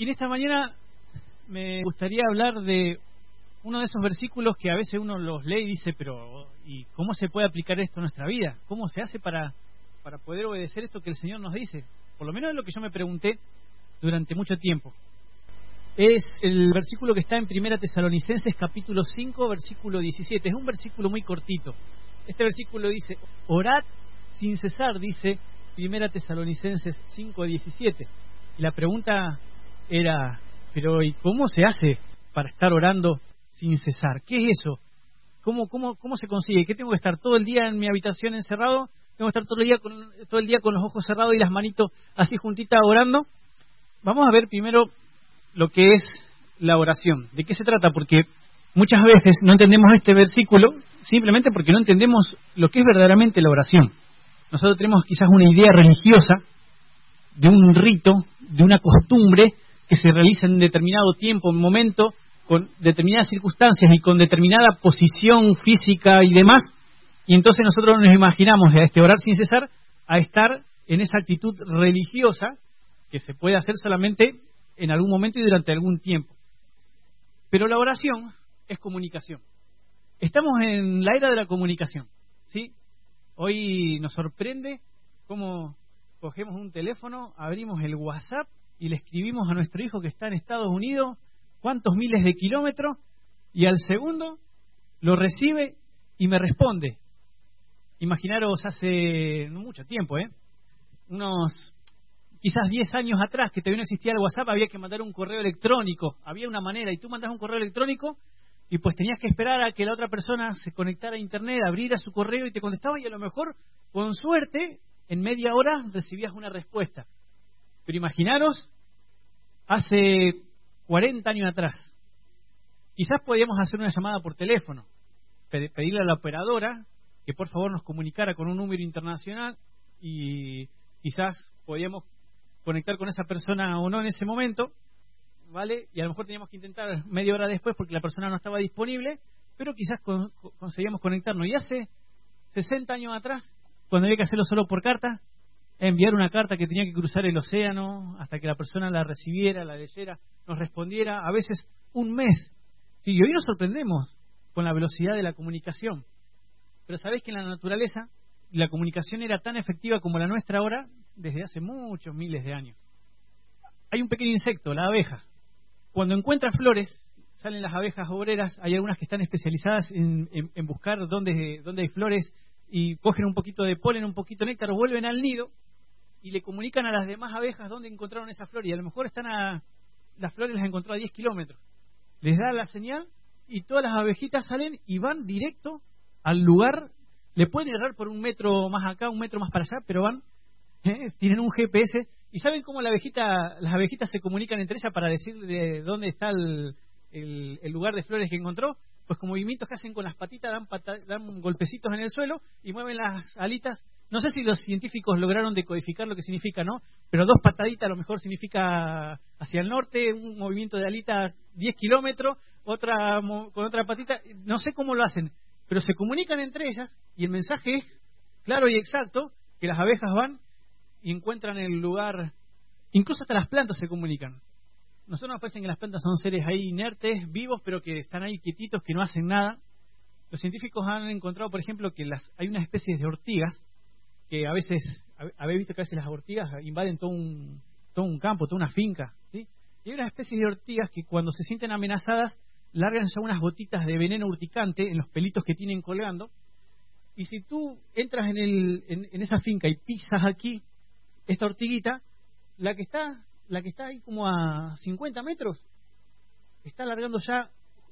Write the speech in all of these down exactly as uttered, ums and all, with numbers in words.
Y en esta mañana me gustaría hablar de uno de esos versículos que a veces uno los lee y dice, pero ¿y cómo se puede aplicar esto a nuestra vida? ¿Cómo se hace para, para poder obedecer esto que el Señor nos dice? Por lo menos es lo que yo me pregunté durante mucho tiempo. Es el versículo que está en Primera Tesalonicenses capítulo cinco, versículo diecisiete. Es un versículo muy cortito. Este versículo dice, orad sin cesar, dice Primera Tesalonicenses cinco, diecisiete. Y la pregunta era, pero ¿y cómo se hace para estar orando sin cesar? ¿Qué es eso? ¿Cómo, cómo, cómo se consigue? ¿Qué tengo que estar todo el día en mi habitación encerrado? ¿Tengo que estar todo el día con, todo el día con los ojos cerrados y las manitos así juntitas orando? Vamos a ver primero lo que es la oración. ¿De qué se trata? Porque muchas veces no entendemos este versículo simplemente porque no entendemos lo que es verdaderamente la oración. Nosotros tenemos quizás una idea religiosa de un rito, de una costumbre que se realiza en determinado tiempo, momento, con determinadas circunstancias y con determinada posición física y demás, y entonces nosotros nos imaginamos a este orar sin cesar a estar en esa actitud religiosa que se puede hacer solamente en algún momento y durante algún tiempo. Pero la oración es comunicación. Estamos en la era de la comunicación, ¿sí? Hoy nos sorprende cómo cogemos un teléfono, abrimos el WhatsApp y le escribimos a nuestro hijo que está en Estados Unidos cuántos miles de kilómetros y al segundo lo recibe y me responde. Imaginaros hace no mucho tiempo, ¿eh? Unos quizás diez años atrás que todavía no existía el WhatsApp, había que mandar un correo electrónico, había una manera, y tú mandas un correo electrónico y pues tenías que esperar a que la otra persona se conectara a internet, abriera su correo y te contestaba, y a lo mejor, con suerte, en media hora recibías una respuesta. Pero imaginaros, hace cuarenta años atrás, quizás podíamos hacer una llamada por teléfono, pedirle a la operadora que por favor nos comunicara con un número internacional y quizás podíamos conectar con esa persona o no en ese momento, ¿vale? Y a lo mejor teníamos que intentar media hora después porque la persona no estaba disponible, pero quizás con, conseguíamos conectarnos. Y hace sesenta años atrás, cuando había que hacerlo solo por carta, enviar una carta que tenía que cruzar el océano hasta que la persona la recibiera, la leyera, nos respondiera, a veces un mes. Sí, y hoy nos sorprendemos con la velocidad de la comunicación. Pero sabéis que en la naturaleza la comunicación era tan efectiva como la nuestra ahora desde hace muchos miles de años. Hay un pequeño insecto, la abeja. Cuando encuentra flores, salen las abejas obreras. Hay algunas que están especializadas en, en, en buscar dónde, dónde hay flores y cogen un poquito de polen, un poquito de néctar, vuelven al nido y le comunican a las demás abejas dónde encontraron esa flor. Y a lo mejor están a las flores las encontró a diez kilómetros. Les da la señal y todas las abejitas salen y van directo al lugar. Le pueden errar por un metro más acá, un metro más para allá, pero van, ¿eh? Tienen un G P S. ¿Y saben cómo la abejita, las abejitas se comunican entre ellas para decir de dónde está el, el, el lugar de flores que encontró? Pues con movimientos que hacen con las patitas, dan, pata, dan golpecitos en el suelo y mueven las alitas. No sé si los científicos lograron decodificar lo que significa, ¿no? Pero dos pataditas a lo mejor significa hacia el norte, un movimiento de alitas diez kilómetros, otra con otra patita, no sé cómo lo hacen, pero se comunican entre ellas y el mensaje es claro y exacto, que las abejas van y encuentran el lugar. Incluso hasta las plantas se comunican. Nosotros nos parece que las plantas son seres ahí inertes, vivos, pero que están ahí quietitos, que no hacen nada. Los científicos han encontrado, por ejemplo, que las hay unas especies de ortigas que a veces, habéis visto que a veces las ortigas invaden todo un, todo un campo, toda una finca, ¿sí? Y hay unas especies de ortigas que cuando se sienten amenazadas largan ya unas gotitas de veneno urticante en los pelitos que tienen colgando. Y si tú entras en, el, en, en esa finca y pisas aquí esta ortiguita, la que está la que está ahí como a cincuenta metros está largando ya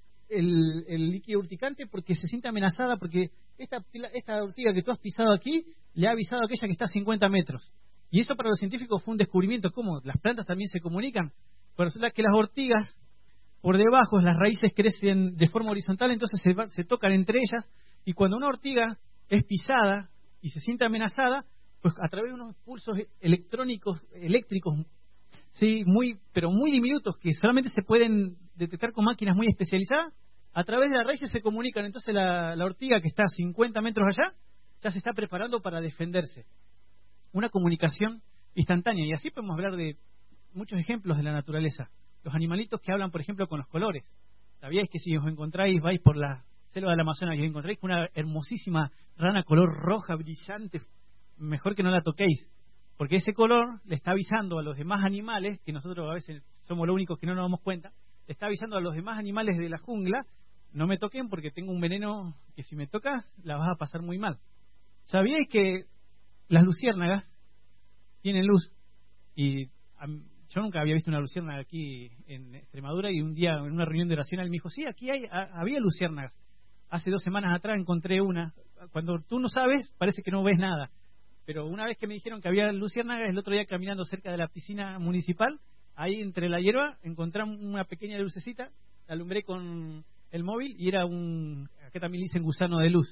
el, el líquido urticante porque se siente amenazada, porque esta, esta ortiga que tú has pisado aquí le ha avisado a aquella que está a cincuenta metros. Y eso para los científicos fue un descubrimiento. ¿Cómo? Las plantas también se comunican. Pero resulta que las ortigas por debajo, las raíces crecen de forma horizontal, entonces se, va, se tocan entre ellas, y cuando una ortiga es pisada y se siente amenazada, pues a través de unos pulsos electrónicos, eléctricos, sí, muy, pero muy diminutos, que solamente se pueden detectar con máquinas muy especializadas, a través de las raíces se comunican. Entonces la, la ortiga que está a cincuenta metros allá ya se está preparando para defenderse. Una comunicación instantánea. Y así podemos hablar de muchos ejemplos de la naturaleza. los animalitos que hablan, por ejemplo, con los colores. ¿Sabíais que si os encontráis, vais por la selva del Amazonas y os encontráis con una hermosísima rana color roja, brillante, mejor que no la toquéis? Porque ese color le está avisando a los demás animales, que nosotros a veces somos los únicos que no nos damos cuenta, le está avisando a los demás animales de la jungla: no me toquen porque tengo un veneno que si me tocas la vas a pasar muy mal. ¿Sabíais que las luciérnagas tienen luz? Y yo nunca había visto una luciérnaga aquí en Extremadura, y un día en una reunión de oración él me dijo: sí, aquí hay, había luciérnagas. Hace dos semanas atrás encontré una. Cuando tú no sabes, parece que no ves nada. Pero una vez que me dijeron que había luciérnagas, el otro día caminando cerca de la piscina municipal, ahí entre la hierba, encontré una pequeña lucecita, la alumbré con el móvil y era un, acá también le dicen gusano de luz.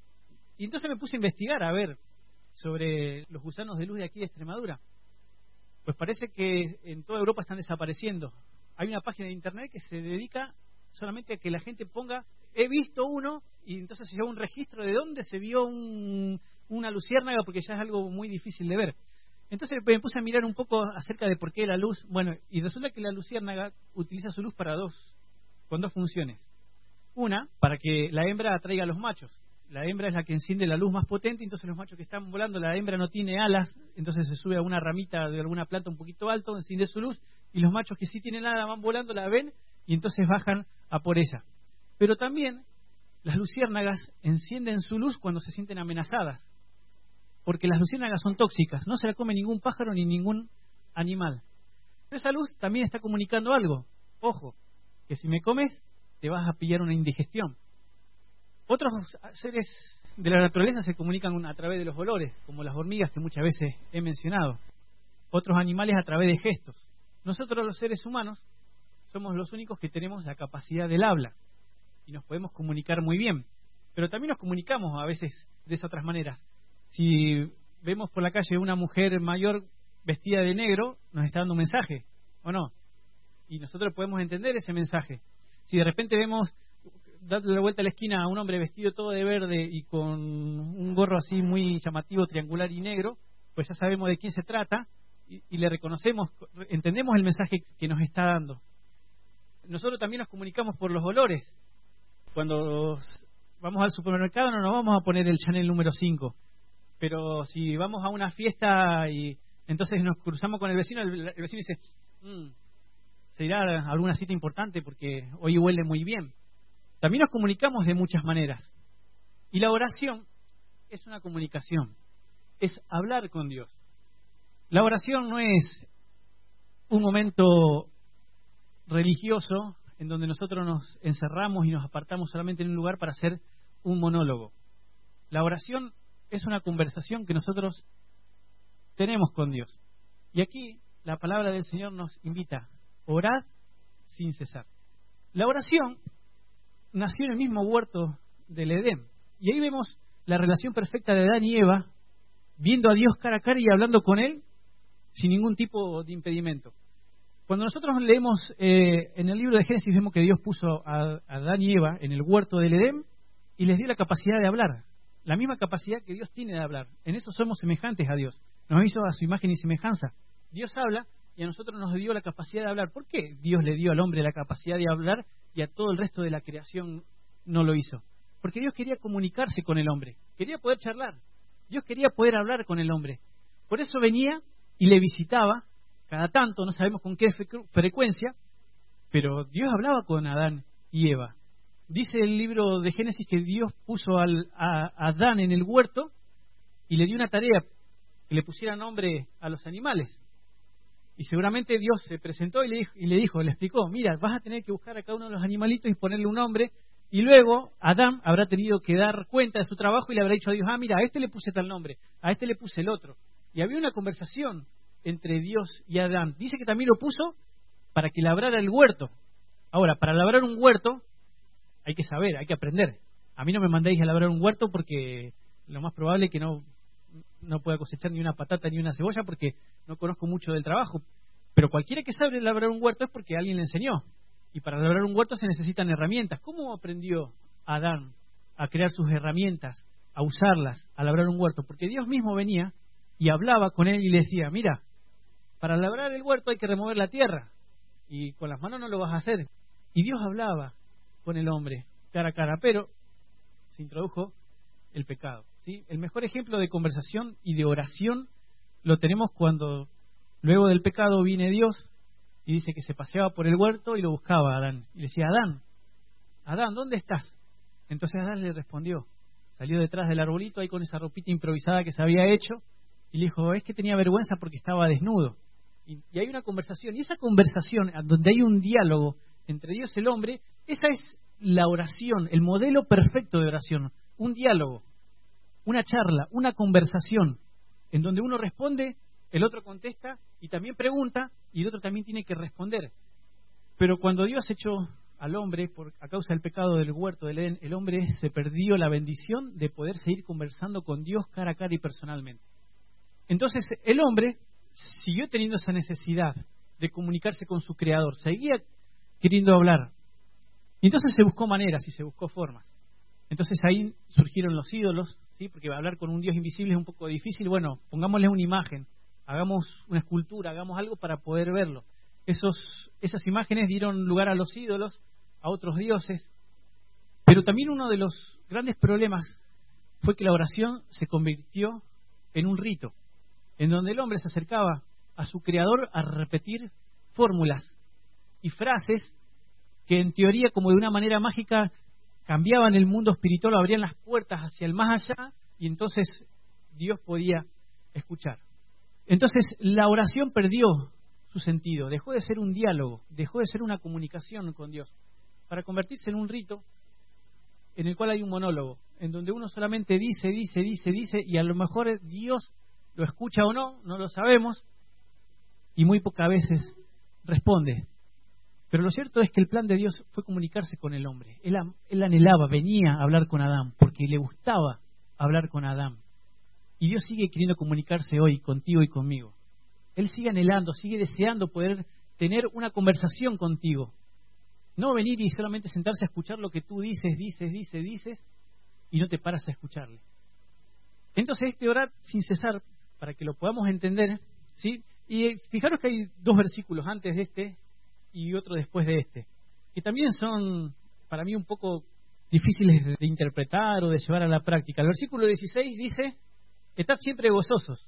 Y entonces me puse a investigar, a ver, sobre los gusanos de luz de aquí de Extremadura. Pues parece que en toda Europa están desapareciendo. Hay una página de internet que se dedica solamente a que la gente ponga: he visto uno, y entonces se lleva un registro de dónde se vio un, una luciérnaga, porque ya es algo muy difícil de ver. Entonces me puse a mirar un poco acerca de por qué la luz. Bueno, y resulta que la luciérnaga utiliza su luz para dos, con dos funciones. Una, para que la hembra atraiga a los machos. La hembra es la que enciende la luz más potente, entonces los machos que están volando, la hembra no tiene alas, entonces se sube a una ramita de alguna planta un poquito alto, enciende su luz, y los machos que sí tienen alas van volando, la ven, y entonces bajan a por ella. Pero también las luciérnagas encienden su luz cuando se sienten amenazadas, porque las luciérnagas son tóxicas, no se la come ningún pájaro ni ningún animal. Pero esa luz también está comunicando algo. Ojo, que si me comes te vas a pillar una indigestión. Otros seres de la naturaleza se comunican a través de los olores, como las hormigas que muchas veces he mencionado. Otros animales a través de gestos. Nosotros los seres humanos somos los únicos que tenemos la capacidad del habla y nos podemos comunicar muy bien, pero también nos comunicamos a veces de esas otras maneras. Si vemos por la calle una mujer mayor vestida de negro, nos está dando un mensaje, ¿o no? Y nosotros podemos entender ese mensaje. Si de repente vemos darle la vuelta a la esquina a un hombre vestido todo de verde y con un gorro así muy llamativo, triangular y negro, pues ya sabemos de quién se trata y, y le reconocemos, entendemos el mensaje que nos está dando. Nosotros también nos comunicamos por los olores. Cuando vamos al supermercado no nos vamos a poner el Chanel número cinco, pero si vamos a una fiesta y entonces nos cruzamos con el vecino, el, el vecino dice: mmm, se irá a alguna cita importante porque hoy huele muy bien. También nos comunicamos de muchas maneras. Y la oración es una comunicación, es hablar con Dios. La oración no es un momento religioso en donde nosotros nos encerramos y nos apartamos solamente en un lugar para hacer un monólogo. La oración es una conversación que nosotros tenemos con Dios. Y aquí la palabra del Señor nos invita: orad sin cesar. La oración nació en el mismo huerto del Edén. Y ahí vemos la relación perfecta de Adán y Eva, viendo a Dios cara a cara y hablando con Él sin ningún tipo de impedimento. Cuando nosotros leemos eh, en el libro de Génesis, vemos que Dios puso a, a Adán y Eva en el huerto del Edén y les dio la capacidad de hablar. La misma capacidad que Dios tiene de hablar. En eso somos semejantes a Dios. Nos hizo a su imagen y semejanza. Dios habla y a nosotros nos dio la capacidad de hablar. ¿Por qué Dios le dio al hombre la capacidad de hablar y a todo el resto de la creación no lo hizo? Porque Dios quería comunicarse con el hombre, quería poder charlar, Dios quería poder hablar con el hombre. Por eso venía y le visitaba cada tanto, no sabemos con qué frecuencia, pero Dios hablaba con Adán y Eva. Dice el libro de Génesis que Dios puso al, a, a Adán en el huerto y le dio una tarea, que le pusiera nombre a los animales. Y seguramente Dios se presentó y le, dijo, y le dijo, le explicó: mira, vas a tener que buscar a cada uno de los animalitos y ponerle un nombre. Y luego Adán habrá tenido que dar cuenta de su trabajo y le habrá dicho a Dios: ah, mira, a este le puse tal nombre, a este le puse el otro. Y había una conversación entre Dios y Adán. Dice que también lo puso para que labrara el huerto. Ahora, para labrar un huerto hay que saber, hay que aprender. A mí no me mandéis a labrar un huerto porque lo más probable es que no... no pueda cosechar ni una patata ni una cebolla porque no conozco mucho del trabajo. Pero cualquiera que sabe labrar un huerto es porque alguien le enseñó. Y para labrar un huerto se necesitan herramientas. ¿Cómo aprendió Adán a crear sus herramientas, a usarlas, a labrar un huerto? Porque Dios mismo venía y hablaba con él y le decía: mira, para labrar el huerto hay que remover la tierra. y con las manos no lo vas a hacer. Y Dios hablaba con el hombre cara a cara, pero se introdujo el pecado, ¿sí? El mejor ejemplo de conversación y de oración lo tenemos cuando luego del pecado viene Dios y dice que se paseaba por el huerto y lo buscaba a Adán. Y le decía, Adán, Adán, ¿dónde estás? Entonces Adán le respondió, salió detrás del arbolito ahí con esa ropita improvisada que se había hecho y le dijo, es que tenía vergüenza porque estaba desnudo. Y, y hay una conversación, y esa conversación donde hay un diálogo entre Dios y el hombre, esa es la oración, el modelo perfecto de oración, un diálogo, una charla, una conversación, en donde uno responde, el otro contesta y también pregunta y el otro también tiene que responder. Pero cuando Dios echó al hombre, por, a causa del pecado del huerto del Edén, el hombre se perdió la bendición de poder seguir conversando con Dios cara a cara y personalmente. Entonces el hombre siguió teniendo esa necesidad de comunicarse con su Creador, seguía queriendo hablar. Y entonces se buscó maneras y se buscó formas. Entonces ahí surgieron los ídolos, ¿sí? Porque hablar con un Dios invisible es un poco difícil. Bueno, pongámosle una imagen, hagamos una escultura, hagamos algo para poder verlo. Esos, esas imágenes dieron lugar a los ídolos, a otros dioses. Pero también uno de los grandes problemas fue que la oración se convirtió en un rito, en donde el hombre se acercaba a su Creador a repetir fórmulas y frases que en teoría, como de una manera mágica, cambiaban el mundo espiritual, abrían las puertas hacia el más allá y entonces Dios podía escuchar. Entonces la oración perdió su sentido, dejó de ser un diálogo, dejó de ser una comunicación con Dios, para convertirse en un rito en el cual hay un monólogo, en donde uno solamente dice, dice, dice, dice, y a lo mejor Dios lo escucha o no, no lo sabemos, y muy pocas veces responde. Pero lo cierto es que el plan de Dios fue comunicarse con el hombre. Él, él anhelaba, venía a hablar con Adán, porque le gustaba hablar con Adán. Y Dios sigue queriendo comunicarse hoy contigo y conmigo. Él sigue anhelando, sigue deseando poder tener una conversación contigo. No venir y solamente sentarse a escuchar lo que tú dices, dices, dices, dices, y no te paras a escucharle. Entonces este orar sin cesar, para que lo podamos entender, ¿sí? Y fijaros que hay dos versículos antes de este y otro después de este, que también son para mí un poco difíciles de interpretar o de llevar a la práctica. El versículo dieciséis dice, estad siempre gozosos.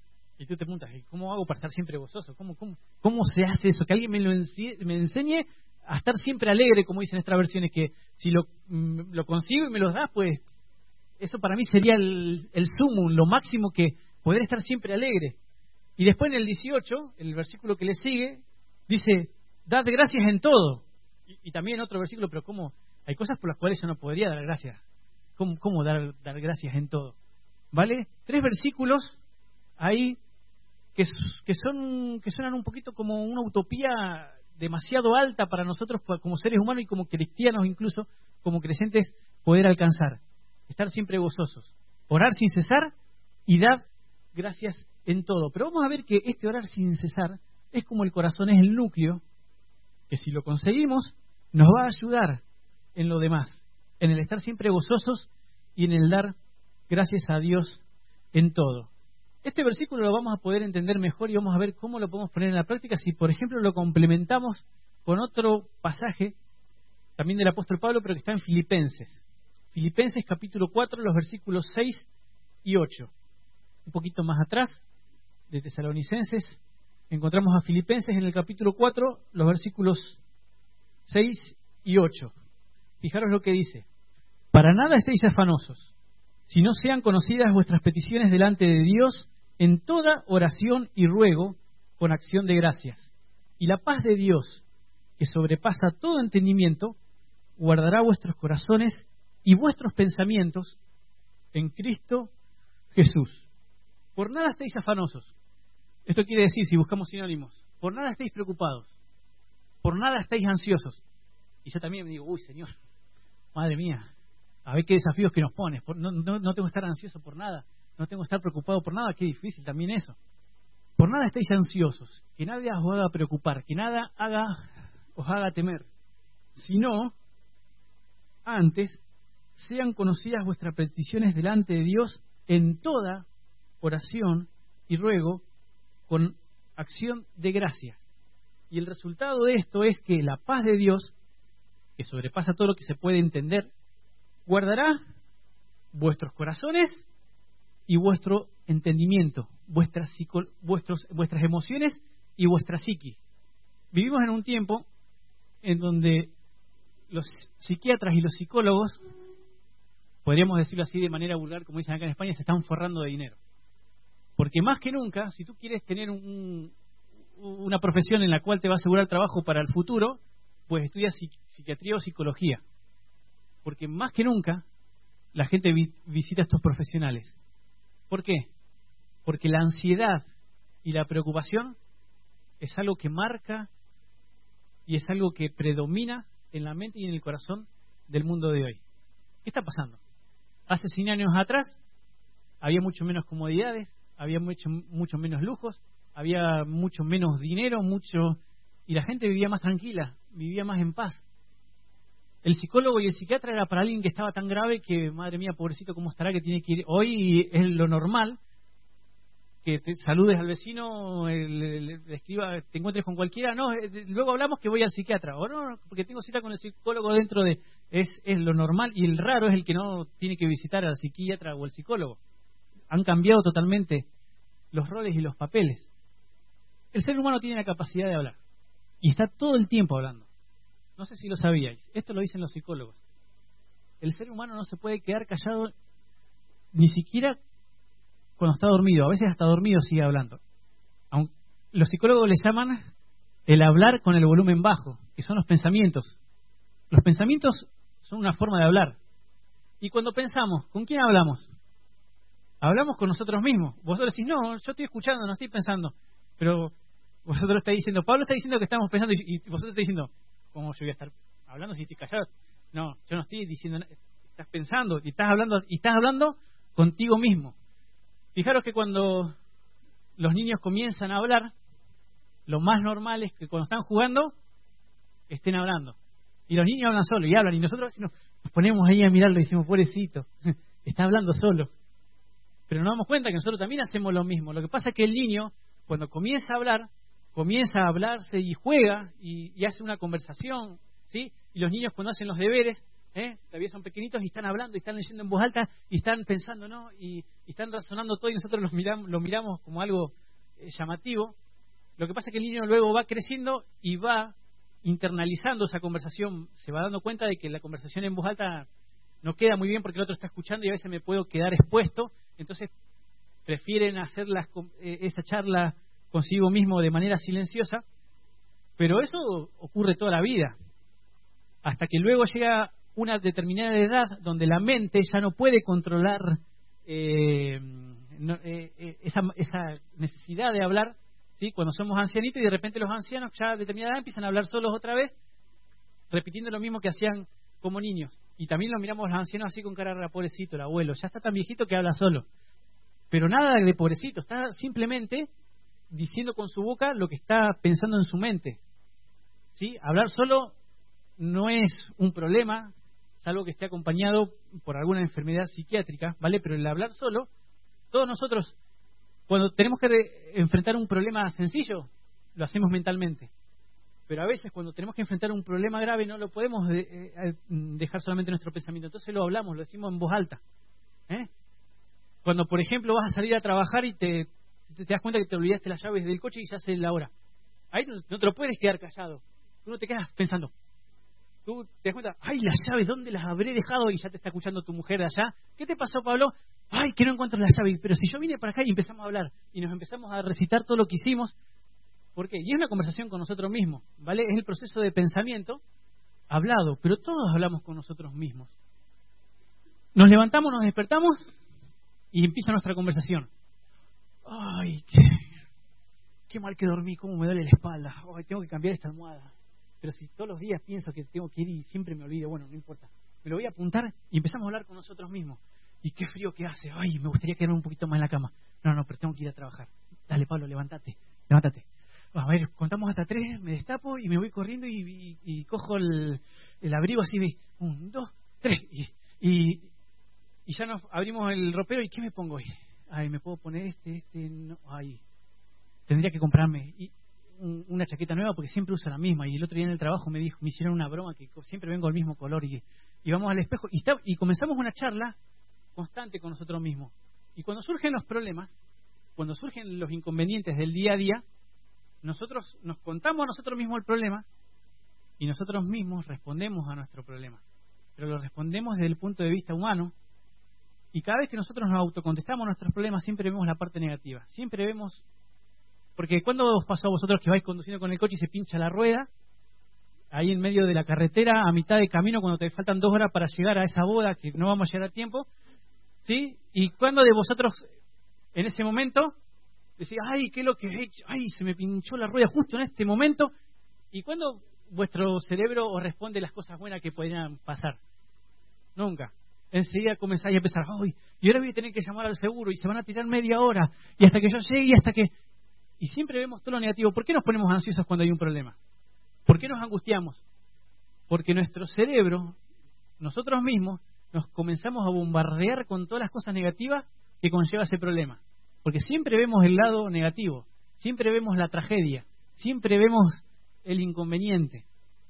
Y tú te preguntas, ¿cómo hago para estar siempre gozoso? ¿Cómo, cómo, cómo se hace eso? Que alguien me lo ense- me enseñe a estar siempre alegre, como dicen estas versiones, que si lo, lo consigo y me los das, pues eso para mí sería el, el sumum, lo máximo, que poder estar siempre alegre. Y después en el dieciocho, el versículo que le sigue, dice, dad gracias en todo. Y, y también otro versículo, pero ¿cómo? Hay cosas por las cuales yo no podría dar gracias. ¿Cómo, cómo dar, dar gracias en todo? ¿Vale? Tres versículos ahí que, que, son, que suenan un poquito como una utopía demasiado alta para nosotros como seres humanos y como cristianos, incluso como creyentes, poder alcanzar. Estar siempre gozosos, orar sin cesar y dar gracias en todo. Pero vamos a ver que este orar sin cesar es como el corazón, es el núcleo, que si lo conseguimos nos va a ayudar en lo demás, en el estar siempre gozosos y en el dar gracias a Dios en todo. Este versículo lo vamos a poder entender mejor y vamos a ver cómo lo podemos poner en la práctica si, por ejemplo, lo complementamos con otro pasaje también del apóstol Pablo, pero que está en Filipenses. Filipenses capítulo cuatro, los versículos seis y ocho. Un poquito más atrás de Tesalonicenses encontramos a Filipenses en el capítulo cuatro, los versículos seis y ocho. Fijaros lo que dice. Para nada estéis afanosos, si no sean conocidas vuestras peticiones delante de Dios en toda oración y ruego con acción de gracias. Y la paz de Dios, que sobrepasa todo entendimiento, guardará vuestros corazones y vuestros pensamientos en Cristo Jesús. Por nada estéis afanosos. Esto quiere decir, si buscamos sinónimos, por nada estéis preocupados, por nada estéis ansiosos. Y yo también me digo, uy, Señor, madre mía, a ver qué desafíos que nos pones. No, no, no tengo que estar ansioso por nada, no tengo que estar preocupado por nada, qué difícil también eso. Por nada estéis ansiosos, que nadie os haga preocupar, que nada haga, os haga temer, sino antes sean conocidas vuestras peticiones delante de Dios en toda oración y ruego con acción de gracias. Y el resultado de esto es que la paz de Dios, que sobrepasa todo lo que se puede entender, guardará vuestros corazones y vuestro entendimiento, vuestras, psico, vuestros, vuestras emociones y vuestra psiquis. Vivimos en un tiempo en donde los psiquiatras y los psicólogos, podríamos decirlo así de manera vulgar, como dicen acá en España, se están forrando de dinero. Porque más que nunca, si tú quieres tener un, una profesión en la cual te va a asegurar trabajo para el futuro, pues estudias psiquiatría o psicología. Porque más que nunca la gente vi, visita a estos profesionales. ¿Por qué? Porque la ansiedad y la preocupación es algo que marca y es algo que predomina en la mente y en el corazón del mundo de hoy. ¿Qué está pasando? Hace cien años atrás había mucho menos comodidades, había mucho, mucho menos lujos, había mucho menos dinero, mucho y la gente vivía más tranquila, vivía más en paz. El psicólogo y el psiquiatra era para alguien que estaba tan grave que, madre mía, pobrecito, ¿cómo estará? Que tiene que ir. Hoy es lo normal que te saludes al vecino, le escriba, te encuentres con cualquiera. No, luego hablamos que voy al psiquiatra. O no, porque tengo cita con el psicólogo dentro de... Es, es lo normal, y el raro es el que no tiene que visitar al psiquiatra o al psicólogo. Han cambiado totalmente los roles y los papeles. El ser humano tiene la capacidad de hablar. Y está todo el tiempo hablando. No sé si lo sabíais. Esto lo dicen los psicólogos. El ser humano no se puede quedar callado ni siquiera cuando está dormido. A veces hasta dormido sigue hablando. Aunque los psicólogos le llaman el hablar con el volumen bajo, que son los pensamientos. Los pensamientos son una forma de hablar. Y cuando pensamos, ¿con quién hablamos? Hablamos con nosotros mismos. Vosotros decís, no, yo estoy escuchando, no estoy pensando. Pero vosotros estáis diciendo, Pablo está diciendo que estamos pensando, y, y vosotros estáis diciendo, ¿cómo yo voy a estar hablando si estoy callado? No, yo no estoy diciendo, estás pensando y estás hablando y estás hablando contigo mismo. Fijaros que cuando los niños comienzan a hablar, lo más normal es que cuando están jugando estén hablando. Y los niños hablan solo y hablan, y nosotros nos ponemos ahí a mirarlo y decimos, pobrecito, está hablando solo. Pero nos damos cuenta que nosotros también hacemos lo mismo. Lo que pasa es que el niño, cuando comienza a hablar, comienza a hablarse y juega y, y hace una conversación, ¿sí? Y los niños cuando hacen los deberes, ¿eh? Todavía son pequeñitos y están hablando y están leyendo en voz alta y están pensando, ¿no? Y, y están razonando todo y nosotros los miramos, lo miramos como algo eh, llamativo. Lo que pasa es que el niño luego va creciendo y va internalizando esa conversación, se va dando cuenta de que la conversación en voz alta no queda muy bien porque el otro está escuchando y a veces me puedo quedar expuesto, entonces prefieren hacer las, eh, esa charla consigo mismo de manera silenciosa, pero eso ocurre toda la vida, hasta que luego llega una determinada edad donde la mente ya no puede controlar eh, no, eh, esa, esa necesidad de hablar, ¿sí? Cuando somos ancianitos y de repente los ancianos ya a determinada edad empiezan a hablar solos otra vez, repitiendo lo mismo que hacían como niños. Y también lo miramos a los ancianos así con cara de pobrecito, el abuelo, ya está tan viejito que habla solo. Pero nada de pobrecito, está simplemente diciendo con su boca lo que está pensando en su mente. ¿Sí? Hablar solo no es un problema, salvo que esté acompañado por alguna enfermedad psiquiátrica, ¿vale? Pero el hablar solo, todos nosotros, cuando tenemos que enfrentar un problema sencillo, lo hacemos mentalmente. Pero a veces cuando tenemos que enfrentar un problema grave no lo podemos de, eh, dejar solamente en nuestro pensamiento. Entonces lo hablamos, lo decimos en voz alta. ¿Eh? Cuando, por ejemplo, vas a salir a trabajar y te, te, te das cuenta que te olvidaste las llaves del coche y se hace la hora. Ahí no, no te lo puedes quedar callado. Tú no te quedas pensando. Tú te das cuenta, ay, las llaves, ¿dónde las habré dejado? Y ya te está escuchando tu mujer de allá. ¿Qué te pasó, Pablo? Ay, que no encuentro las llaves. Pero si yo vine para acá y empezamos a hablar y nos empezamos a recitar todo lo que hicimos, ¿por qué? Y es una conversación con nosotros mismos, ¿vale? Es el proceso de pensamiento hablado, pero todos hablamos con nosotros mismos. Nos levantamos, nos despertamos y empieza nuestra conversación. Ay, qué, qué mal que dormí, cómo me duele la espalda. Ay, tengo que cambiar esta almohada. Pero si todos los días pienso que tengo que ir y siempre me olvido, bueno, no importa. Me lo voy a apuntar y empezamos a hablar con nosotros mismos. Y qué frío que hace. Ay, me gustaría quedarme un poquito más en la cama. No, no, pero tengo que ir a trabajar. Dale, Pablo, levántate, levántate. A ver, contamos hasta tres, me destapo y me voy corriendo y, y, y cojo el, el abrigo así de un, dos, tres. Y, y, y ya nos abrimos el ropero y ¿qué me pongo hoy? Ay, me puedo poner este, este, no, ay, tendría que comprarme. Y un, una chaqueta nueva porque siempre uso la misma. Y el otro día en el trabajo me dijo, me hicieron una broma que siempre vengo al mismo color. Y, y vamos al espejo y, está, y comenzamos una charla constante con nosotros mismos. Y cuando surgen los problemas, cuando surgen los inconvenientes del día a día, nosotros nos contamos a nosotros mismos el problema y nosotros mismos respondemos a nuestro problema. Pero lo respondemos desde el punto de vista humano. Y cada vez que nosotros nos autocontestamos nuestros problemas, siempre vemos la parte negativa. Siempre vemos... Porque cuando os pasó a vosotros que vais conduciendo con el coche y se pincha la rueda, ahí en medio de la carretera, a mitad de camino, cuando te faltan dos horas para llegar a esa boda, que no vamos a llegar a tiempo, ¿sí? Y cuando de vosotros, en ese momento, decís, ay, ¿qué es lo que he hecho? Ay, se me pinchó la rueda justo en este momento. ¿Y cuando vuestro cerebro os responde las cosas buenas que podrían pasar? Nunca. Enseguida comenzáis a pensar, ay, y ahora voy a tener que llamar al seguro y se van a tirar media hora y hasta que yo llegue y hasta que... Y siempre vemos todo lo negativo. ¿Por qué nos ponemos ansiosos cuando hay un problema? ¿Por qué nos angustiamos? Porque nuestro cerebro, nosotros mismos, nos comenzamos a bombardear con todas las cosas negativas que conlleva ese problema. Porque siempre vemos el lado negativo, siempre vemos la tragedia, siempre vemos el inconveniente.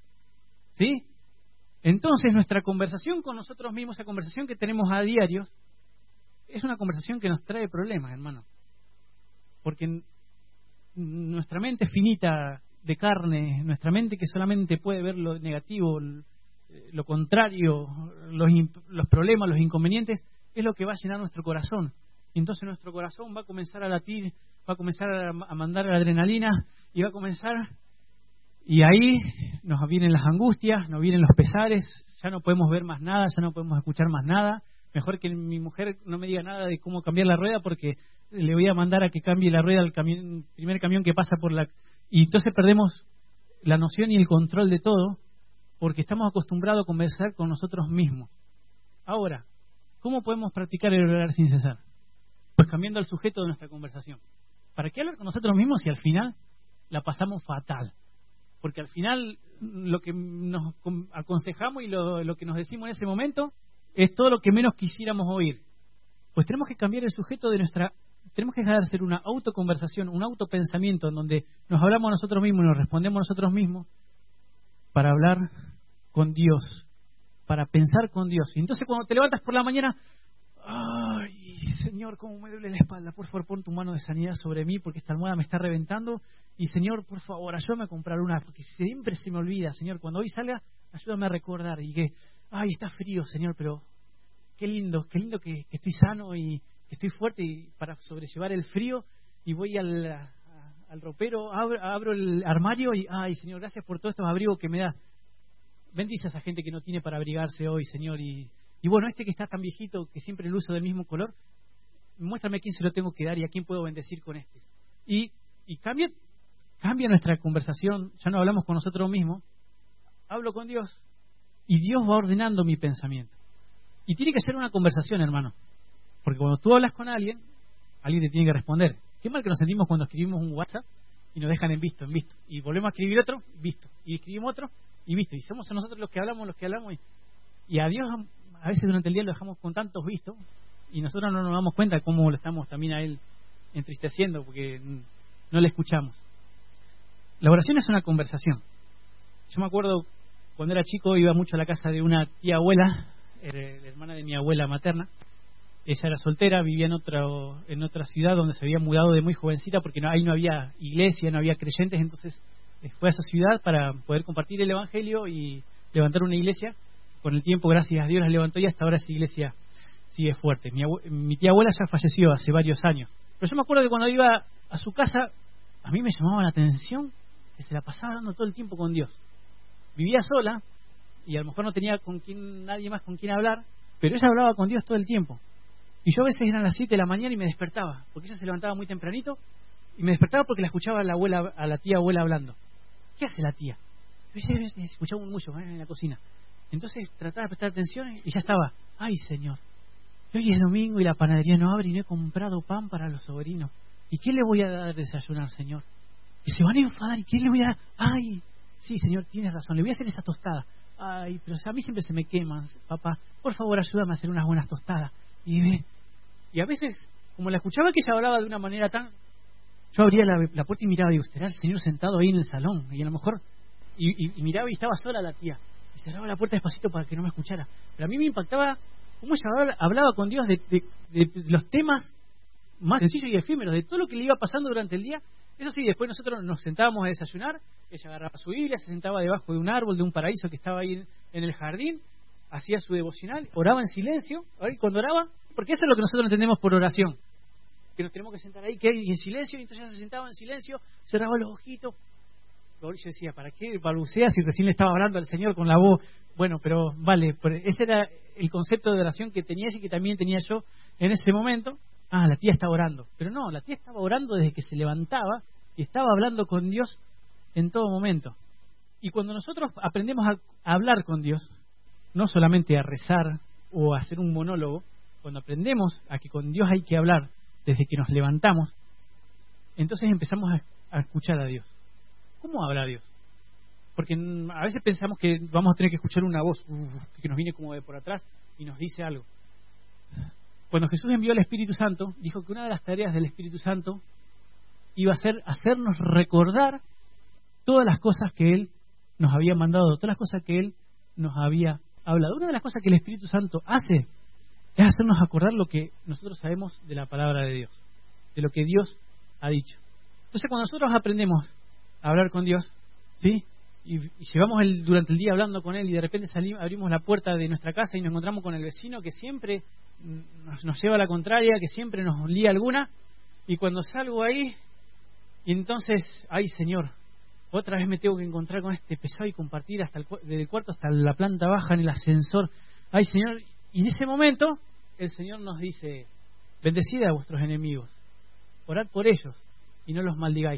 ¿Sí? Entonces nuestra conversación con nosotros mismos, esa conversación que tenemos a diario, es una conversación que nos trae problemas, hermano. Porque nuestra mente finita de carne, nuestra mente que solamente puede ver lo negativo, lo contrario, los, los problemas, los inconvenientes, es lo que va a llenar nuestro corazón. Y entonces nuestro corazón va a comenzar a latir, va a comenzar a, a mandar la adrenalina y va a comenzar... Y ahí nos vienen las angustias, nos vienen los pesares, ya no podemos ver más nada, ya no podemos escuchar más nada. Mejor que mi mujer no me diga nada de cómo cambiar la rueda porque le voy a mandar a que cambie la rueda al camión, primer camión que pasa por la... Y entonces perdemos la noción y el control de todo porque estamos acostumbrados a conversar con nosotros mismos. Ahora, ¿cómo podemos practicar el orar sin cesar? Pues cambiando el sujeto de nuestra conversación. ¿Para qué hablar con nosotros mismos si al final la pasamos fatal? Porque al final lo que nos aconsejamos y lo, lo que nos decimos en ese momento es todo lo que menos quisiéramos oír. Pues tenemos que cambiar el sujeto de nuestra... Tenemos que dejar de hacer una autoconversación, un autopensamiento en donde nos hablamos a nosotros mismos y nos respondemos a nosotros mismos para hablar con Dios, para pensar con Dios. Y entonces cuando te levantas por la mañana, ay, Señor, cómo me duele la espalda, por favor pon tu mano de sanidad sobre mí porque esta almohada me está reventando y Señor, por favor, ayúdame a comprar una porque siempre se me olvida, Señor, cuando hoy salga, ayúdame a recordar y que, ay, está frío, Señor, pero qué lindo, qué lindo que, que estoy sano y que estoy fuerte y para sobrellevar el frío y voy al, a, al ropero, abro, abro el armario y, ay, Señor, gracias por todos estos abrigos que me da. Bendice a esa gente que no tiene para abrigarse hoy, Señor, y, y bueno, este que está tan viejito, que siempre el uso del mismo color, muéstrame a quién se lo tengo que dar y a quién puedo bendecir con este. Y, y cambia, cambia nuestra conversación, ya no hablamos con nosotros mismos, hablo con Dios y Dios va ordenando mi pensamiento. Y tiene que ser una conversación, hermano, porque cuando tú hablas con alguien, alguien te tiene que responder. Qué mal que nos sentimos cuando escribimos un WhatsApp y nos dejan en visto, en visto, y volvemos a escribir otro, visto, y escribimos otro, y visto, y somos nosotros los que hablamos, los que hablamos, y, y a Dios a veces durante el día lo dejamos con tantos vistos y nosotros no nos damos cuenta de cómo lo estamos también a Él entristeciendo porque no le escuchamos. La oración es una conversación. Yo me acuerdo cuando era chico iba mucho a la casa de una tía abuela, la hermana de mi abuela materna. Ella era soltera, vivía en otra, en otra ciudad donde se había mudado de muy jovencita porque no, ahí no había iglesia, no había creyentes, entonces fue a esa ciudad para poder compartir el Evangelio y levantar una iglesia. Con el tiempo, gracias a Dios, la levantó y hasta ahora esa iglesia sigue fuerte. Mi, abue- mi tía abuela ya falleció hace varios años. Pero yo me acuerdo que cuando iba a su casa, a mí me llamaba la atención que se la pasaba hablando todo el tiempo con Dios. Vivía sola y a lo mejor no tenía con quién, nadie más con quien hablar, pero ella hablaba con Dios todo el tiempo. Y yo a veces eran las siete de la mañana y me despertaba, porque ella se levantaba muy tempranito y me despertaba porque la escuchaba a la abuela, a la tía abuela hablando. ¿Qué hace la tía? Yo escuchaba un murmullo en la cocina. Entonces trataba de prestar atención y ya estaba. Ay, Señor, hoy es domingo y la panadería no abre y no he comprado pan para los sobrinos. ¿Y qué le voy a dar de desayunar, Señor? Y se van a enfadar. ¿Y qué le voy a dar? Ay, sí, Señor, tienes razón. Le voy a hacer esa tostada. Ay, pero a mí siempre se me queman, papá. Por favor, ayúdame a hacer unas buenas tostadas. Y, y a veces, como la escuchaba que ella hablaba de una manera tan yo abría la, la puerta y miraba y digo, ¿estará el Señor sentado ahí en el salón? Y a lo mejor, y, y, y miraba y estaba sola la tía. Y cerraba la puerta despacito para que no me escuchara. Pero a mí me impactaba cómo ella hablaba, hablaba con Dios de, de, de los temas más sencillos y efímeros, de todo lo que le iba pasando durante el día. Eso sí, después nosotros nos sentábamos a desayunar, ella agarraba su Biblia, se sentaba debajo de un árbol, de un paraíso que estaba ahí en, en el jardín, hacía su devocional, oraba en silencio, y cuando oraba, porque eso es lo que nosotros entendemos por oración, que nos tenemos que sentar ahí, que hay en silencio, y entonces ella se sentaba en silencio, cerraba los ojitos. Mauricio decía, ¿para qué balbucea si recién le estaba hablando al Señor con la voz? Bueno, pero vale, ese era el concepto de oración que tenía ella y que también tenía yo en ese momento. Ah, la tía estaba orando. Pero no, la tía estaba orando desde que se levantaba y estaba hablando con Dios en todo momento. Y cuando nosotros aprendemos a hablar con Dios, no solamente a rezar o a hacer un monólogo, cuando aprendemos a que con Dios hay que hablar desde que nos levantamos, entonces empezamos a, a escuchar a Dios. ¿Cómo habla Dios? Porque a veces pensamos que vamos a tener que escuchar una voz uf, que nos viene como de por atrás y nos dice algo. Cuando Jesús envió al Espíritu Santo, dijo que una de las tareas del Espíritu Santo iba a ser hacernos recordar todas las cosas que Él nos había mandado, todas las cosas que Él nos había hablado. Una de las cosas que el Espíritu Santo hace es hacernos acordar lo que nosotros sabemos de la palabra de Dios, de lo que Dios ha dicho. Entonces, cuando nosotros aprendemos a hablar con Dios, ¿sí? Y, y llevamos el, durante el día hablando con Él y de repente salimos, abrimos la puerta de nuestra casa y nos encontramos con el vecino que siempre nos, nos lleva a la contraria, que siempre nos lía alguna, y cuando salgo ahí, y entonces, ay Señor, otra vez me tengo que encontrar con este pesado y compartir hasta el, desde el cuarto hasta la planta baja en el ascensor, ay Señor, y en ese momento el Señor nos dice, bendecid a vuestros enemigos, orad por ellos y no los maldigáis.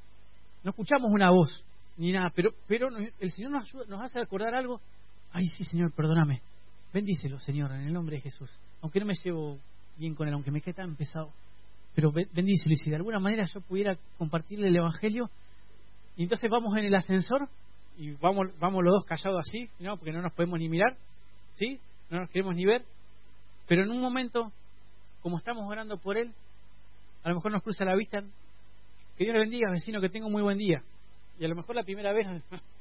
No escuchamos una voz ni nada, pero pero el Señor nos, ayuda, nos hace acordar algo. Ay, sí, Señor, perdóname. Bendícelo, Señor, en el nombre de Jesús. Aunque no me llevo bien con Él, aunque me quede tan pesado, pero bendícelo. Y si de alguna manera yo pudiera compartirle el Evangelio, y entonces vamos en el ascensor y vamos vamos los dos callados así, ¿no? Porque no nos podemos ni mirar, ¿sí? No nos queremos ni ver, pero en un momento, como estamos orando por Él, a lo mejor nos cruza la vista. Que Dios le bendiga, vecino, que tengo muy buen día. Y a lo mejor la primera vez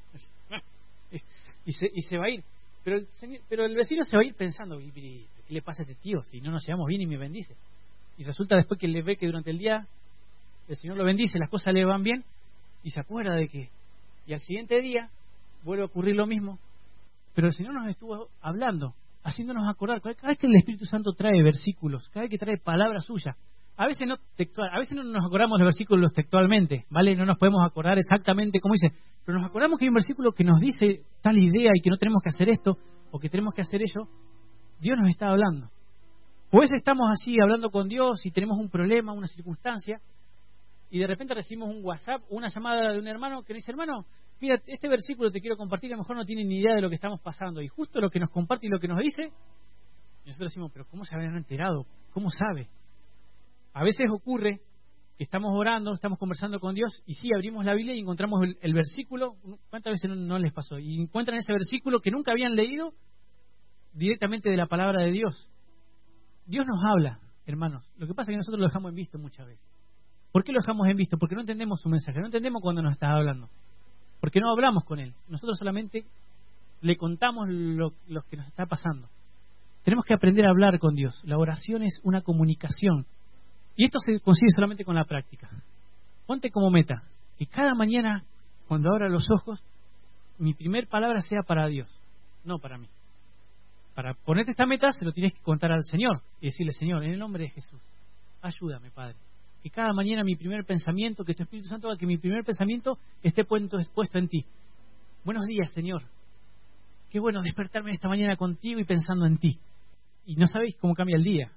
y se, y se va a ir. Pero el, pero el vecino se va a ir pensando, ¿qué le pasa a este tío si no nos llevamos bien y me bendice? Y resulta después que le ve que durante el día el Señor lo bendice, las cosas le van bien y se acuerda de que... Y al siguiente día vuelve a ocurrir lo mismo. Pero el Señor nos estuvo hablando, haciéndonos acordar. Cada vez que el Espíritu Santo trae versículos, cada vez que trae palabras suyas, a veces no textual, a veces no nos acordamos de los versículos textualmente, ¿vale? No nos podemos acordar exactamente cómo dice, pero nos acordamos que hay un versículo que nos dice tal idea y que no tenemos que hacer esto o que tenemos que hacer ello. Dios nos está hablando. O a veces estamos así hablando con Dios y tenemos un problema, una circunstancia, y de repente recibimos un WhatsApp, una llamada de un hermano que nos dice, hermano, mira, este versículo te quiero compartir, a lo mejor no tienen ni idea de lo que estamos pasando, y justo lo que nos comparte y lo que nos dice, nosotros decimos, pero ¿cómo se habrán enterado? ¿Cómo sabe? A veces ocurre que estamos orando, estamos conversando con Dios y sí, abrimos la Biblia y encontramos el, el versículo. ¿Cuántas veces no, no les pasó? Y encuentran ese versículo que nunca habían leído directamente de la palabra de Dios. Dios nos habla, hermanos. Lo que pasa es que nosotros lo dejamos en visto muchas veces. ¿Por qué lo dejamos en visto? Porque no entendemos su mensaje, no entendemos cuando nos está hablando. Porque no hablamos con Él. Nosotros solamente le contamos lo, lo que nos está pasando. Tenemos que aprender a hablar con Dios. La oración es una comunicación. Y esto se consigue solamente con la práctica. Ponte como meta que cada mañana, cuando abra los ojos, mi primer palabra sea para Dios, no para mí. Para ponerte esta meta, se lo tienes que contar al Señor y decirle, Señor, en el nombre de Jesús, ayúdame, Padre. Que cada mañana mi primer pensamiento, que tu Espíritu Santo haga que mi primer pensamiento esté puesto, puesto en ti. Buenos días, Señor. Qué bueno despertarme esta mañana contigo y pensando en ti. Y no sabéis cómo cambia el día.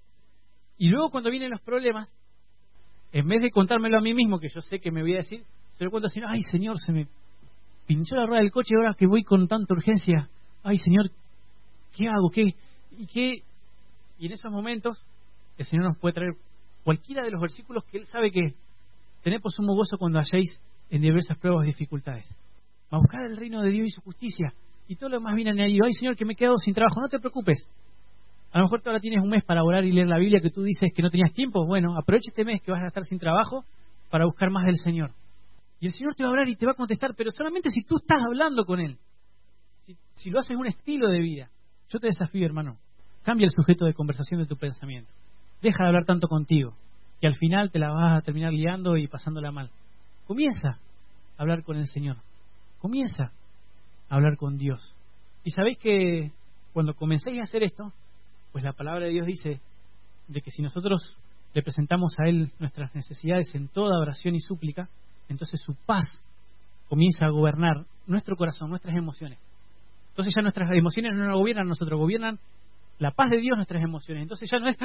Y luego cuando vienen los problemas, en vez de contármelo a mí mismo, que yo sé que me voy a decir, se lo cuento al Señor, ay Señor, se me pinchó la rueda del coche ahora que voy con tanta urgencia, ay Señor, ¿qué hago? ¿Qué? ¿Y qué? Y en esos momentos, el Señor nos puede traer cualquiera de los versículos que Él sabe que tened por sumo gozo cuando halléis en diversas pruebas y dificultades. Va a buscar el reino de Dios y su justicia, y todo lo demás viene añadido. Ay Señor, que me he quedado sin trabajo, no te preocupes. A lo mejor tú ahora tienes un mes para orar y leer la Biblia que tú dices que no tenías tiempo. Bueno, aprovecha este mes que vas a estar sin trabajo para buscar más del Señor. Y el Señor te va a hablar y te va a contestar, pero solamente si tú estás hablando con Él. Si, si lo haces un estilo de vida. Yo te desafío, hermano. Cambia el sujeto de conversación de tu pensamiento. Deja de hablar tanto contigo, que al final te la vas a terminar liando y pasándola mal. Comienza a hablar con el Señor. Comienza a hablar con Dios. Y sabéis que cuando comencéis a hacer esto, pues la palabra de Dios dice de que si nosotros le presentamos a Él nuestras necesidades en toda oración y súplica, entonces su paz comienza a gobernar nuestro corazón, nuestras emociones. Entonces ya nuestras emociones no nos gobiernan nosotros, gobiernan la paz de Dios nuestras emociones. Entonces ya no es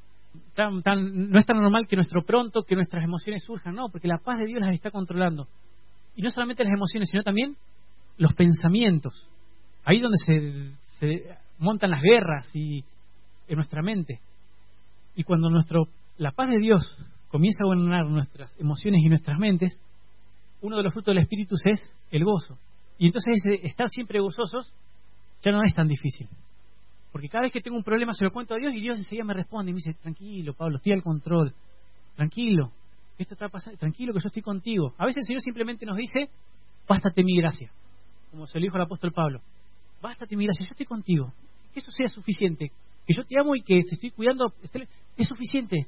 tan, tan, no es tan normal que nuestro pronto, que nuestras emociones surjan, no, porque la paz de Dios las está controlando. Y no solamente las emociones, sino también los pensamientos. Ahí es donde se, se montan las guerras y en nuestra mente. Y cuando nuestro la paz de Dios comienza a gobernar nuestras emociones y nuestras mentes, uno de los frutos del Espíritu es el gozo. Y entonces ese estar siempre gozosos ya no es tan difícil. Porque cada vez que tengo un problema se lo cuento a Dios y Dios enseguida me responde y me dice, tranquilo, Pablo, estoy al control. Tranquilo, esto está pasando, tranquilo que yo estoy contigo. A veces el Señor simplemente nos dice, bástate mi gracia. Como se lo dijo el apóstol Pablo. Bástate mi gracia, yo estoy contigo. Que eso sea suficiente. Que yo te amo y que te estoy cuidando es suficiente.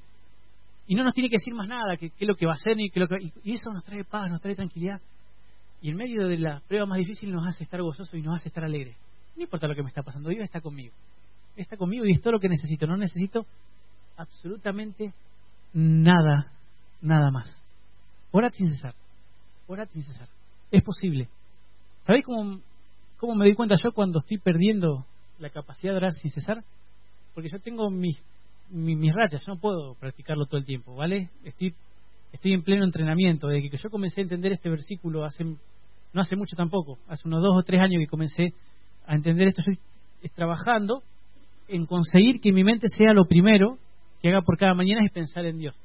Y no nos tiene que decir más nada, que qué es lo que va a hacer, ni qué lo que, y, y eso nos trae paz, nos trae tranquilidad. Y en medio de la prueba más difícil nos hace estar gozosos y nos hace estar alegres. No importa lo que me está pasando, Dios está conmigo. Está conmigo y es todo lo que necesito. No necesito absolutamente nada, nada más. Orad sin cesar. Orad sin cesar. Es posible. ¿Sabéis cómo, cómo me doy cuenta yo cuando estoy perdiendo la capacidad de orar sin cesar? Porque yo tengo mis, mis, mis rachas, yo no puedo practicarlo todo el tiempo, ¿vale? Estoy, estoy en pleno entrenamiento. Desde que yo comencé a entender este versículo hace no hace mucho tampoco, hace unos dos o tres años que comencé a entender esto, yo estoy trabajando en conseguir que mi mente sea lo primero que haga por cada mañana es pensar en Dios.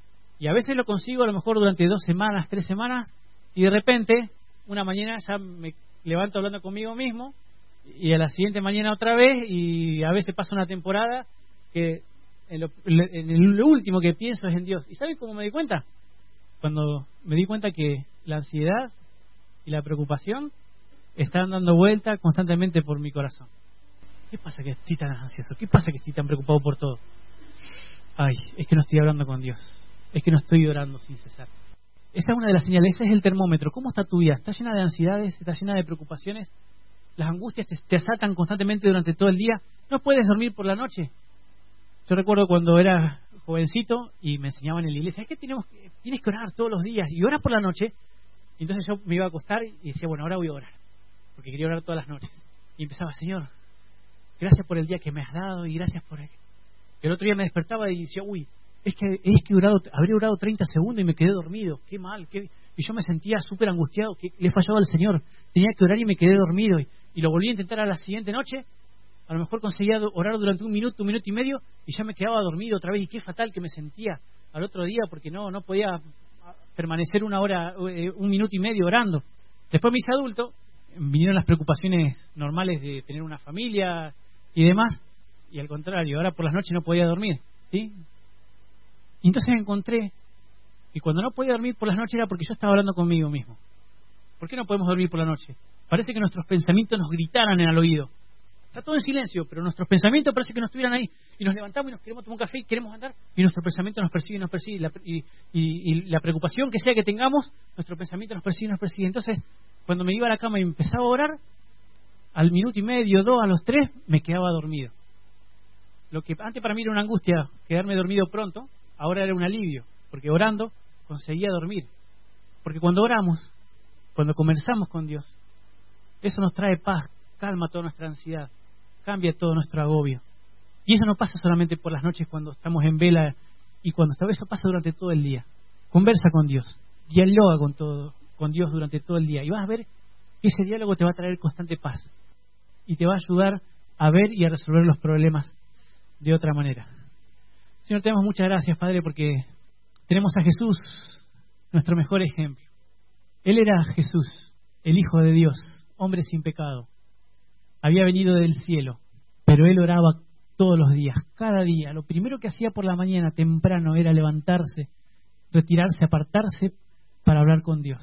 Y a veces lo consigo a lo mejor durante dos semanas, tres semanas, y de repente una mañana ya me levanto hablando conmigo mismo, y a la siguiente mañana otra vez, y a veces pasa una temporada que en lo, en lo último que pienso es en Dios. ¿Y saben cómo me di cuenta? Cuando me di cuenta que la ansiedad y la preocupación están dando vuelta constantemente por mi corazón. ¿Qué pasa que estoy tan ansioso? ¿Qué pasa que estoy tan preocupado por todo? Ay, es que no estoy hablando con Dios. Es que no estoy orando sin cesar. Esa es una de las señales, ese es el termómetro. ¿Cómo está tu vida? ¿Está llena de ansiedades? ¿Está llena de preocupaciones? ¿Las angustias te, te asaltan constantemente durante todo el día? ¿No puedes dormir por la noche? Yo recuerdo cuando era jovencito y me enseñaban en la iglesia, es que tenemos, tienes que orar todos los días y oras por la noche. Y entonces yo me iba a acostar y decía, bueno, ahora voy a orar, porque quería orar todas las noches. Y empezaba, Señor, gracias por el día que me has dado y gracias por el... El otro día me despertaba y decía, uy, es que es que he orado, habré orado treinta segundos y me quedé dormido, qué mal, qué... y yo me sentía súper angustiado, que le he fallado al Señor, tenía que orar y me quedé dormido, y, y lo volví a intentar a la siguiente noche, a lo mejor conseguía orar durante un minuto, un minuto y medio, y ya me quedaba dormido otra vez, y qué fatal que me sentía al otro día, porque no, no podía permanecer una hora, un minuto y medio orando. Después me hice adulto, vinieron las preocupaciones normales de tener una familia y demás, y al contrario, ahora por las noches no podía dormir, ¿sí? Y entonces encontré que cuando no podía dormir por las noches era porque yo estaba hablando conmigo mismo. ¿Por qué no podemos dormir por la noche? Parece que nuestros pensamientos nos gritaran en el oído. Está todo en silencio, pero nuestros pensamientos parece que no estuvieran ahí. Y nos levantamos y nos queremos tomar un café y queremos andar, y nuestro pensamiento nos persigue y nos persigue. Y la, y, y, y la preocupación que sea que tengamos, nuestro pensamiento nos persigue y nos persigue. Entonces, cuando me iba a la cama y empezaba a orar, al minuto y medio, dos, a los tres, me quedaba dormido. Lo que antes para mí era una angustia, quedarme dormido pronto, ahora era un alivio, porque orando conseguía dormir. Porque cuando oramos, cuando conversamos con Dios, eso nos trae paz, calma toda nuestra ansiedad, cambia todo nuestro agobio. Y eso no pasa solamente por las noches cuando estamos en vela y cuando está, eso pasa durante todo el día. Conversa con Dios, dialoga con todo, con Dios durante todo el día, y vas a ver que ese diálogo te va a traer constante paz y te va a ayudar a ver y a resolver los problemas de otra manera. Señor, te damos muchas gracias, Padre, porque tenemos a Jesús, nuestro mejor ejemplo. Él era Jesús, el Hijo de Dios, hombre sin pecado. Había venido del cielo, pero Él oraba todos los días, cada día. Lo primero que hacía por la mañana temprano era levantarse, retirarse, apartarse para hablar con Dios.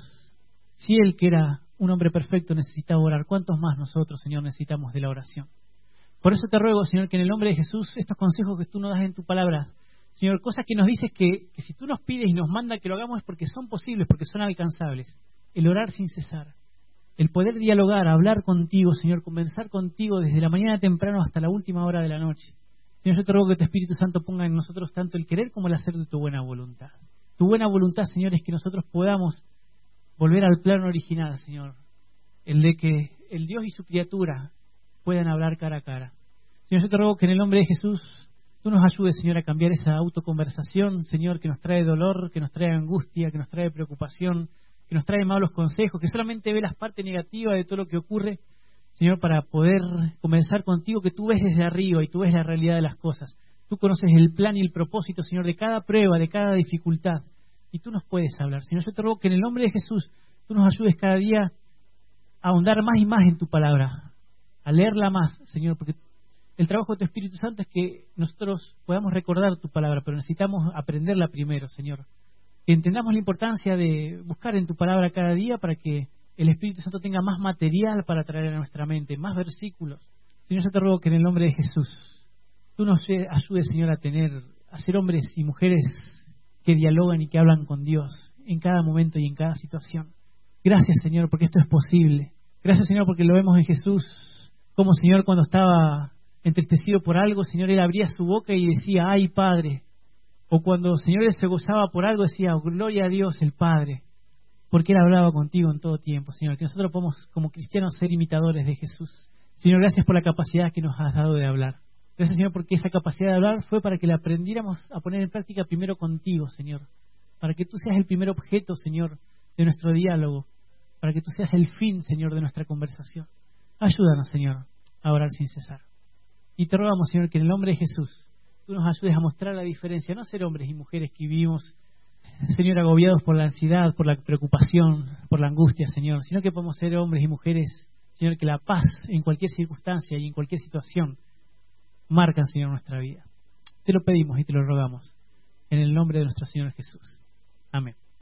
Si Él, que era un hombre perfecto, necesitaba orar, ¿cuántos más nosotros, Señor, necesitamos de la oración? Por eso te ruego, Señor, que en el nombre de Jesús, estos consejos que tú nos das en tu palabra, Señor, cosas que nos dices que, que si tú nos pides y nos manda que lo hagamos es porque son posibles, porque son alcanzables. El orar sin cesar, el poder dialogar, hablar contigo, Señor, conversar contigo desde la mañana temprano hasta la última hora de la noche. Señor, yo te ruego que tu Espíritu Santo ponga en nosotros tanto el querer como el hacer de tu buena voluntad. Tu buena voluntad, Señor, es que nosotros podamos volver al plano original, Señor, el de que el Dios y su criatura puedan hablar cara a cara. Señor, yo te ruego que en el nombre de Jesús tú nos ayudes, Señor, a cambiar esa autoconversación, Señor, que nos trae dolor, que nos trae angustia, que nos trae preocupación, que nos trae malos consejos, que solamente ve las partes negativas de todo lo que ocurre, Señor, para poder comenzar contigo, que tú ves desde arriba y tú ves la realidad de las cosas. Tú conoces el plan y el propósito, Señor, de cada prueba, de cada dificultad, y tú nos puedes hablar. Señor, yo te ruego que en el nombre de Jesús tú nos ayudes cada día a ahondar más y más en tu palabra, a leerla más, Señor, porque el trabajo de tu Espíritu Santo es que nosotros podamos recordar tu palabra, pero necesitamos aprenderla primero, Señor. Que entendamos la importancia de buscar en tu palabra cada día para que el Espíritu Santo tenga más material para traer a nuestra mente, más versículos. Señor, yo te ruego que en el nombre de Jesús tú nos ayudes, Señor, a tener, a ser hombres y mujeres que dialogan y que hablan con Dios en cada momento y en cada situación. Gracias, Señor, porque esto es posible. Gracias, Señor, porque lo vemos en Jesús, como, Señor, cuando estaba entristecido por algo, Señor, Él abría su boca y decía, ¡ay, Padre! O cuando, Señor, Él se gozaba por algo, decía, oh, gloria a Dios el Padre, porque Él hablaba contigo en todo tiempo, Señor. Que nosotros podamos, como cristianos, ser imitadores de Jesús. Señor, gracias por la capacidad que nos has dado de hablar. Gracias, Señor, porque esa capacidad de hablar fue para que la aprendiéramos a poner en práctica primero contigo, Señor. Para que tú seas el primer objeto, Señor, de nuestro diálogo. Para que tú seas el fin, Señor, de nuestra conversación. Ayúdanos, Señor, a orar sin cesar. Y te rogamos, Señor, que en el nombre de Jesús tú nos ayudes a mostrar la diferencia, no ser hombres y mujeres que vivimos, Señor, agobiados por la ansiedad, por la preocupación, por la angustia, Señor, sino que podemos ser hombres y mujeres, Señor, que la paz en cualquier circunstancia y en cualquier situación marcan, Señor, nuestra vida. Te lo pedimos y te lo rogamos en el nombre de nuestro Señor Jesús. Amén.